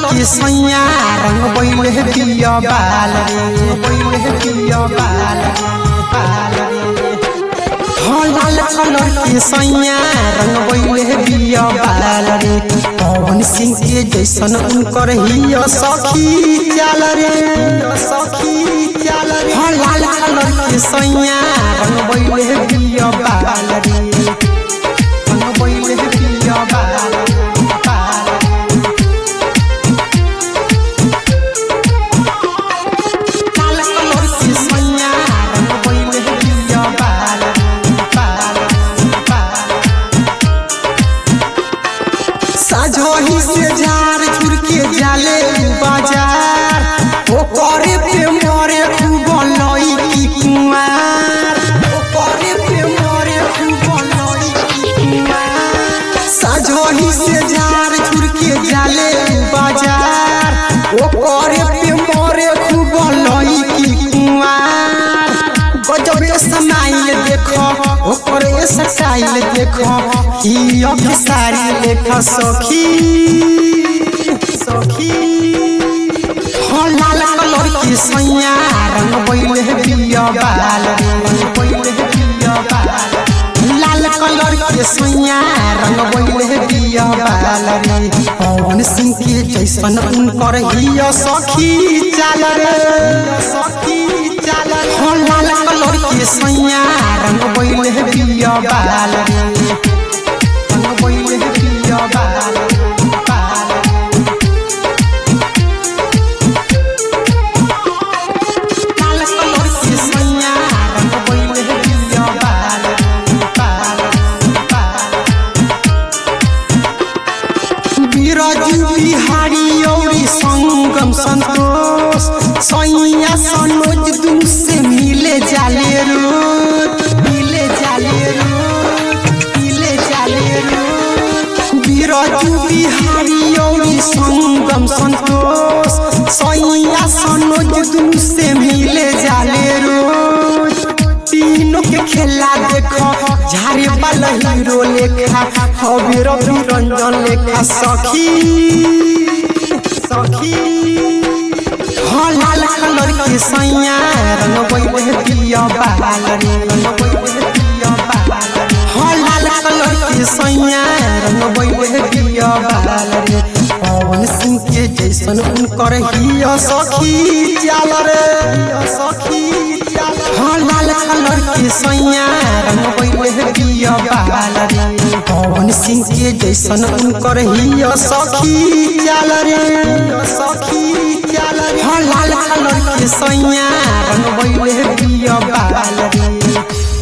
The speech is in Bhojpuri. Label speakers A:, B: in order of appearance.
A: के सैया रंग बैले पिया बाल रे बैले पिया बाल रे लाल कलर के सैया रंग बैले पिया बाल रे पवन सिंह के जैसन उनकर हिया सखी चाल रे सखी चाल रे लाल कलर के सैया रंग बैले पिया बाल रे रंग बैले पिया बाल साझोही से झार झुर के जाले बाजार ओ करे पे मोरे खूब लई की कुमार ओ करे पे मोरे खूब लई की कुमार साझोही से झार झुर के जाले बाजार ओ करे पे मोरे खूब लई की कुमार गजब समाइल देखो ओकरे स्टाइल देखो ही अभिसारी लेखा सखी सखी लाल कलर के सैया रंग बैले पिया बाल रे बैले पिया बाल लाल कलर के सैया रंग बैले पिया बाल रे पवन सिंह के जैसन उनकर हिया सखी चाल रे सखी चाल लाल कलर के सैया रंग बैले पिया बाल रे बिहारी औरी संगम संतोष सैया सनोज दूर से मिले जाले रोज मिले जाले रोज मिले जाले रोज बिरजू बिहारी औरी संगम संतोष सैया सनोज दूर से मिले जाले रोज तीनों के खेला देखो झारे वाला हीरो लेखा हवे रवि रंजन लेखा सखी सखी लाल कलर के सैया रंग बैले पिया बाल रे रंग बैले पिया बाल लाल कलर के सैया रंग बैले पिया बाल रे पवन सिंह के जैसन उनकर हिया सखी चाल रे सखी लाल कलर के सैया रंग बैले पिया बाल रे पवन सिंह के जैसन उनकर हिया सखी चाल रे सखी चाल लाल कलर के सैया रंग बैले पिया बाल रे।